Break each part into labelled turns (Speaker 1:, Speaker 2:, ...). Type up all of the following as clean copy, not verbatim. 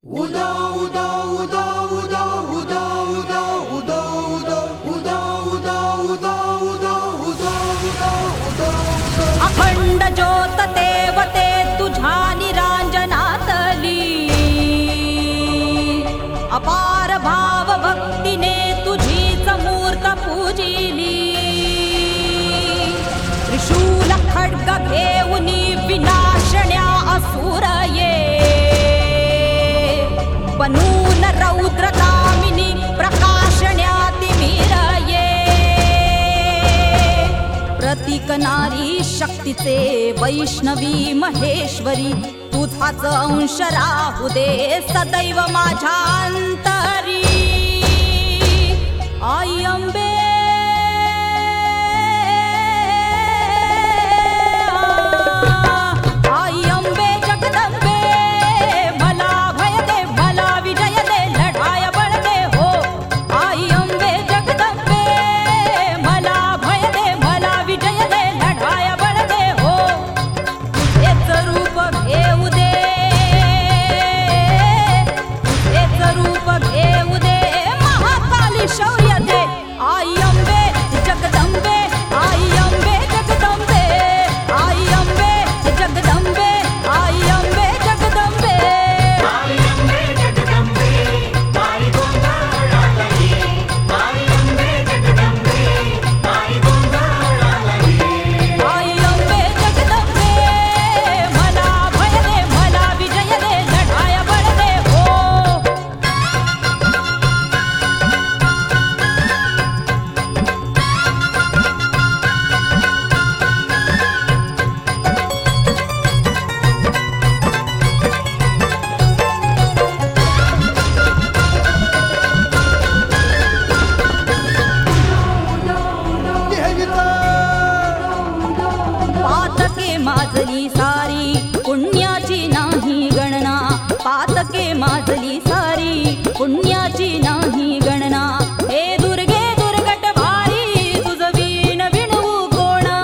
Speaker 1: उदा उदा उदा उदा उदा उदा उदा उदा उदा उदा उदा उदा उदा उदा
Speaker 2: अखंड ज्योत देवते तुझ्या निरांजनातली अपार भाव भक्तीने तुझीच मूर्त पूजिली त्रिशूल खड्ग घेऊनी विनाशण्या असुर ये बनून रौद्र दामिनी प्रकाशण्या तिमिर ये प्रतीक नारी शक्तीचे वैष्णवी महेश्वरी तुझाच अंश राहू दे सदैव माझ्या अंतरी आई अंबे आई अंबे जगदंबे मला भय दे मला विजय दे लढाया बळ दे हो आई अंबे जगदंबे मला भय दे मला विजय दे लढाया बळ दे हो तुझेच रूप घेऊ दे तुझेच रूप घेऊ दे महाकाली शौर्य दे आई अंबे जगदंबे आई अंबे जगदंबे आई अंबे जगदंबे आई अंबे जगदंबे
Speaker 1: आई अंबे जगदंबे आई गोंधळाला ये आई अंबे जगदंबे आई गोंधळाला ये
Speaker 2: आई अंबे जगदंबे मला भय दे मला विजय दे लढाया बळ दे हो पातके माजली सारी पुण्याची नाही गणना पातके माजली सारी पुण्याची नाही गणना हे दुर्गे दुर्गट भारी तुझ वीण विणवू कोणा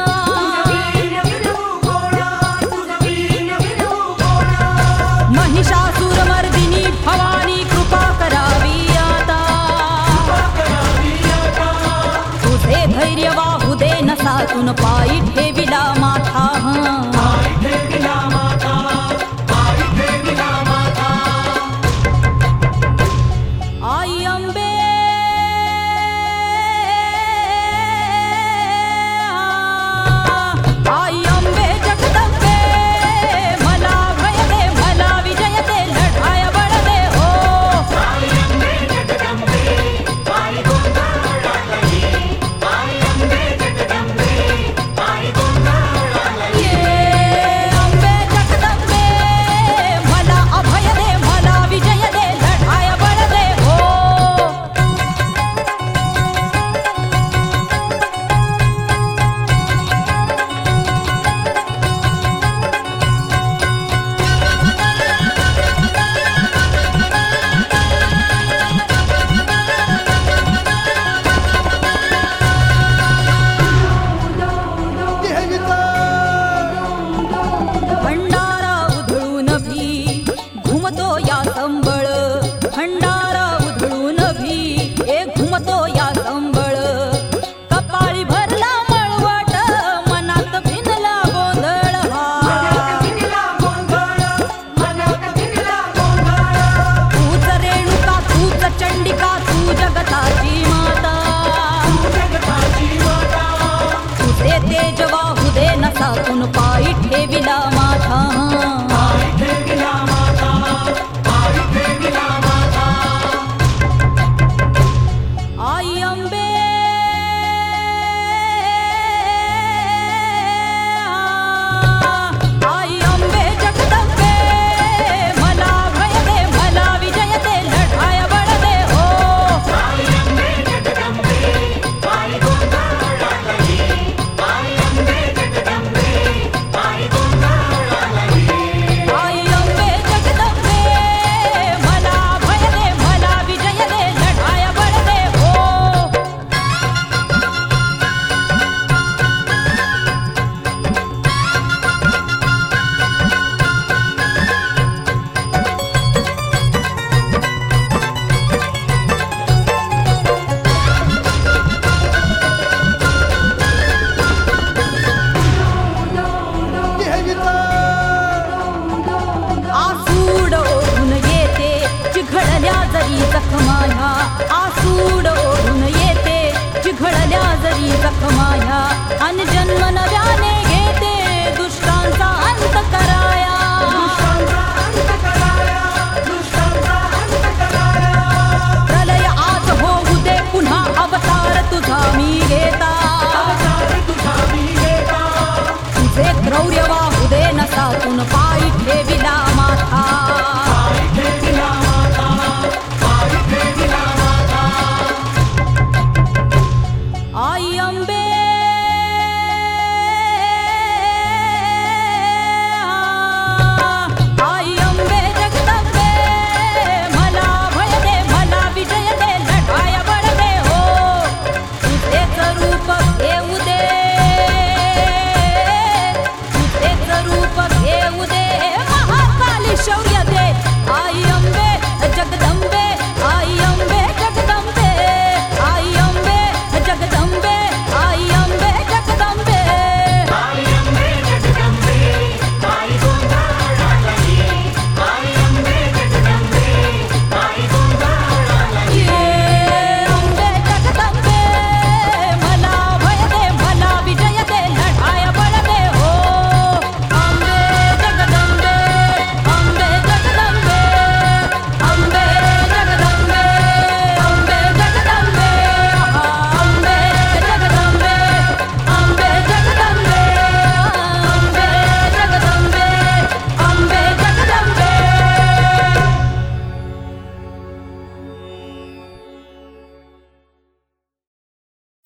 Speaker 2: महिषासुर मर्दिनी भवानी कृपा करावी आता तुझे धैर्य वाहू दे नसातून पायी ठेविला माथा
Speaker 1: आई ठेविला माता आई ठेविला माता
Speaker 2: आई अंबे आई अंबे जगदंबे मला भय दे मला विजय दे लढाया बळ दे हो
Speaker 1: आई अंबे जगदंबे आई गोंधळाला ये आई अंबे जगदंबे आई गोंधळाला
Speaker 2: ये अंबे जगदंबे मला अभय दे मला विजय दे लढाया बळ दे हो भंडारा उधळून भी घुमतो या संबळ भंडारा उधळून भी ए घुमतो या संबळ कपाळी भरला मळवट मनात भिनला गोंधळ हा तूच रेणुका तूच चंडिका तू जगताची माता तुझे तेज वाहू दे नसातून पायी ठेविला माझा
Speaker 1: आई ठेविला माता आई
Speaker 2: माया आणि जन्म नव्या